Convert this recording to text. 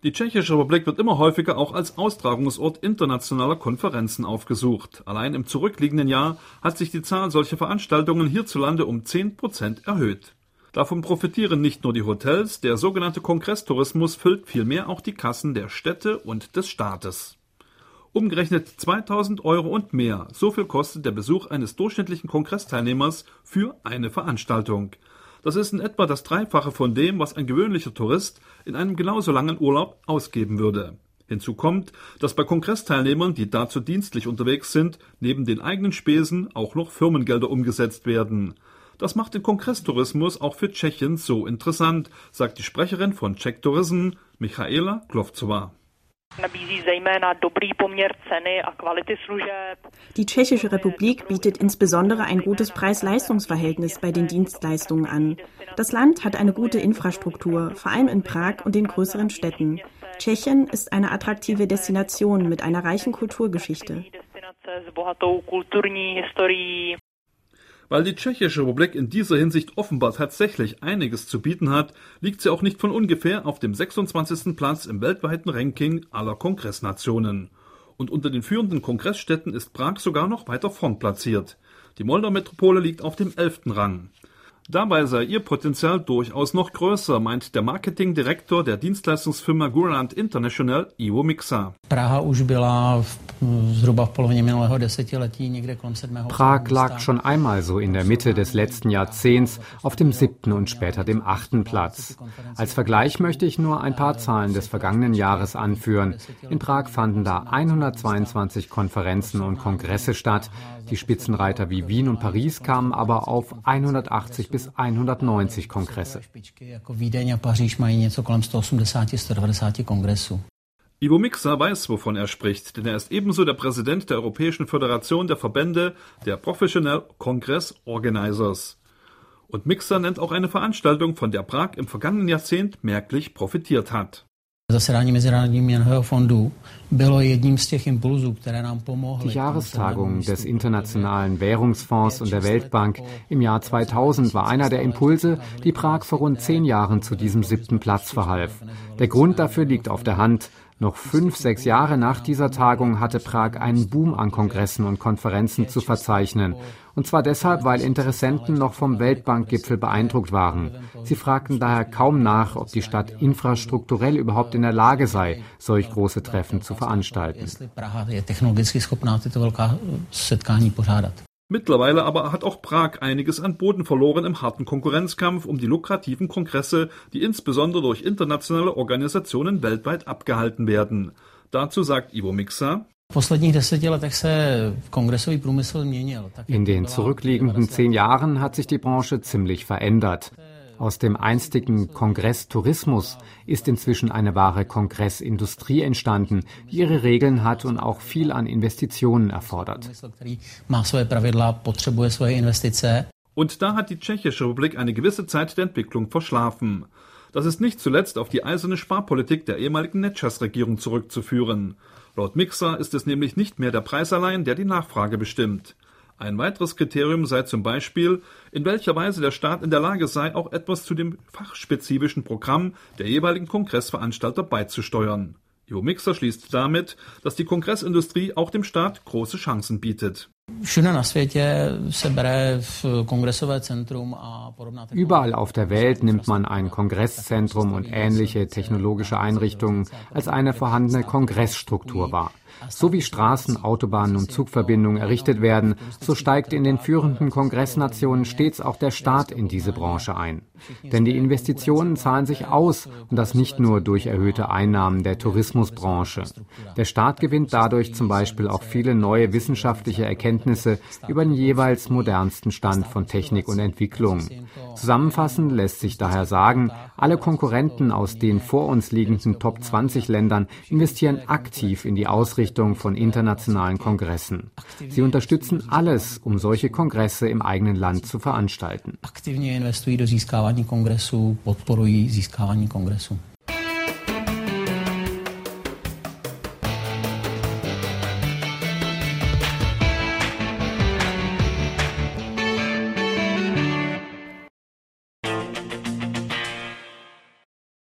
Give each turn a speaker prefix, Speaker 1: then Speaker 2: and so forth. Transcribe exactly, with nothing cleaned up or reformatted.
Speaker 1: Die Tschechische Republik wird immer häufiger auch als Austragungsort internationaler Konferenzen aufgesucht. Allein im zurückliegenden Jahr hat sich die Zahl solcher Veranstaltungen hierzulande um zehn Prozent erhöht. Davon profitieren nicht nur die Hotels, der sogenannte Kongresstourismus füllt vielmehr auch die Kassen der Städte und des Staates. Umgerechnet zweitausend Euro und mehr, so viel kostet der Besuch eines durchschnittlichen Kongressteilnehmers für eine Veranstaltung. Das ist in etwa das Dreifache von dem, was ein gewöhnlicher Tourist in einem genauso langen Urlaub ausgeben würde. Hinzu kommt, dass bei Kongressteilnehmern, die dazu dienstlich unterwegs sind, neben den eigenen Spesen auch noch Firmengelder umgesetzt werden. Das macht den Kongresstourismus auch für Tschechien so interessant, sagt die Sprecherin von Czech Tourism, Michaela Klovcová.
Speaker 2: Die Tschechische Republik bietet insbesondere ein gutes Preis-Leistungs-Verhältnis bei den Dienstleistungen an. Das Land hat eine gute Infrastruktur, vor allem in Prag und den größeren Städten. Tschechien ist eine attraktive Destination mit einer reichen Kulturgeschichte.
Speaker 1: Weil die Tschechische Republik in dieser Hinsicht offenbar tatsächlich einiges zu bieten hat, liegt sie auch nicht von ungefähr auf dem sechsundzwanzigsten Platz im weltweiten Ranking aller Kongressnationen. Und unter den führenden Kongressstädten ist Prag sogar noch weiter vorn platziert. Die Moldau-Metropole liegt auf dem elften Rang. Dabei sei ihr Potenzial durchaus noch größer, meint der Marketingdirektor der Dienstleistungsfirma Gurant International, Ivo Mixa.
Speaker 3: Prag lag schon einmal so in der Mitte des letzten Jahrzehnts auf dem siebten und später dem achten Platz. Als Vergleich möchte ich nur ein paar Zahlen des vergangenen Jahres anführen. In Prag fanden da hundertzweiundzwanzig Konferenzen und Kongresse statt. Die Spitzenreiter wie Wien und Paris kamen aber auf hundertachtzig bis hundertneunzig Kongresse.
Speaker 1: Ivo Mixa weiß, wovon er spricht, denn er ist ebenso der Präsident der Europäischen Föderation der Verbände der Professional Congress Organizers. Und Mixa nennt auch eine Veranstaltung, von der Prag im vergangenen Jahrzehnt merklich profitiert hat.
Speaker 3: Die Jahrestagung des Internationalen Währungsfonds und der Weltbank im Jahr zweitausend war einer der Impulse, die Prag vor rund zehn Jahren zu diesem siebten Platz verhalf. Der Grund dafür liegt auf der Hand. Noch fünf, sechs Jahre nach dieser Tagung hatte Prag einen Boom an Kongressen und Konferenzen zu verzeichnen. Und zwar deshalb, weil Interessenten noch vom Weltbankgipfel beeindruckt waren. Sie fragten daher kaum nach, ob die Stadt infrastrukturell überhaupt in der Lage sei, solch große Treffen zu veranstalten.
Speaker 1: Mittlerweile aber hat auch Prag einiges an Boden verloren im harten Konkurrenzkampf um die lukrativen Kongresse, die insbesondere durch internationale Organisationen weltweit abgehalten werden. Dazu sagt Ivo Mixa:
Speaker 3: In den zurückliegenden zehn Jahren hat sich die Branche ziemlich verändert. Aus dem einstigen Kongresstourismus ist inzwischen eine wahre Kongressindustrie entstanden, die ihre Regeln hat und auch viel an Investitionen erfordert.
Speaker 1: Und da hat die Tschechische Republik eine gewisse Zeit der Entwicklung verschlafen. Das ist nicht zuletzt auf die eiserne Sparpolitik der ehemaligen Nečas-Regierung zurückzuführen. Laut Mixa ist es nämlich nicht mehr der Preis allein, der die Nachfrage bestimmt. Ein weiteres Kriterium sei zum Beispiel, in welcher Weise der Staat in der Lage sei, auch etwas zu dem fachspezifischen Programm der jeweiligen Kongressveranstalter beizusteuern. Ivo Mixa schließt damit, dass die Kongressindustrie auch dem Staat große Chancen bietet.
Speaker 3: Überall auf der Welt nimmt man ein Kongresszentrum und ähnliche technologische Einrichtungen als eine vorhandene Kongressstruktur wahr. So wie Straßen, Autobahnen und Zugverbindungen errichtet werden, so steigt in den führenden Kongressnationen stets auch der Staat in diese Branche ein. Denn die Investitionen zahlen sich aus, und das nicht nur durch erhöhte Einnahmen der Tourismusbranche. Der Staat gewinnt dadurch zum Beispiel auch viele neue wissenschaftliche Erkenntnisse über den jeweils modernsten Stand von Technik und Entwicklung. Zusammenfassend lässt sich daher sagen, alle Konkurrenten aus den vor uns liegenden Top zwanzig Ländern investieren aktiv in die Ausrichtung von internationalen Kongressen. Sie unterstützen alles, um solche Kongresse im eigenen Land zu veranstalten.
Speaker 4: Aktivně investují do získávání kongresu, podporují získávání kongresu.